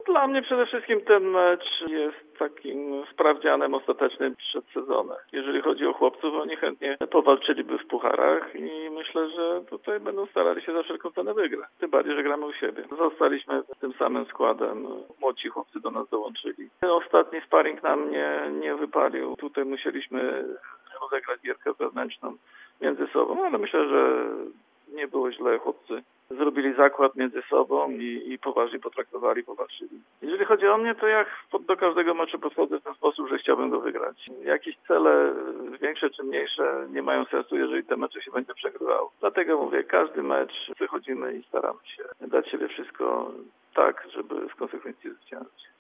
Dla mnie przede wszystkim ten mecz jest takim sprawdzianem ostatecznym przed sezonem. Jeżeli chodzi o chłopców, oni chętnie powalczyliby w pucharach i myślę, że tutaj będą starali się za wszelką cenę wygrać. Tym bardziej, że gramy u siebie. Zostaliśmy z tym samym składem. Młodzi chłopcy do nas dołączyli. Ostatni sparring nam nie wypalił. Tutaj musieliśmy rozegrać gierkę wewnętrzną między sobą, ale myślę, że nie było źle. Chłopcy zrobili zakład między sobą i poważnie potraktowali, powalczyli. Jeżeli chodzi o mnie, to ja do każdego meczu podchodzę w ten sposób, że chciałbym go wygrać. Jakieś cele większe czy mniejsze nie mają sensu, jeżeli te mecze się będzie przegrywało. Dlatego mówię, każdy mecz wychodzimy i staramy się dać siebie wszystko tak, żeby w konsekwencji zwyciężyć.